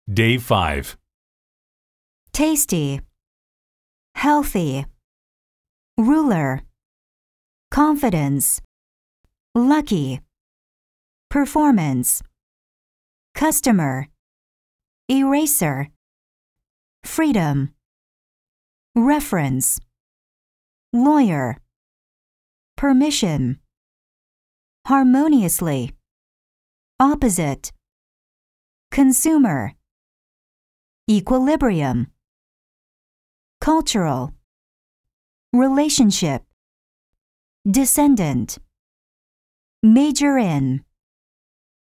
Day 5. Tasty, healthy, ruler, confidence, lucky, performance, customer, eraser, freedom, reference, lawyer, permission, harmoniously, opposite, consumer, equilibrium, cultural, relationship, descendant, major in.